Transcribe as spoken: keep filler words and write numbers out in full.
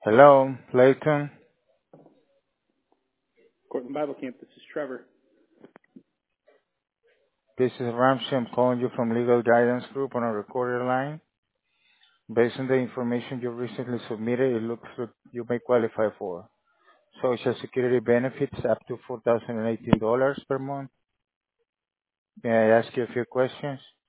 Hello, Layton. Cortland Bible Camp. This is Trevor. This is Ramsey. I'm calling you from Legal Guidance Group on a recorded line. Based on the information you recently submitted, it looks like you may qualify for Social Security benefits up to four thousand eighteen dollars per month. May I ask you a few questions?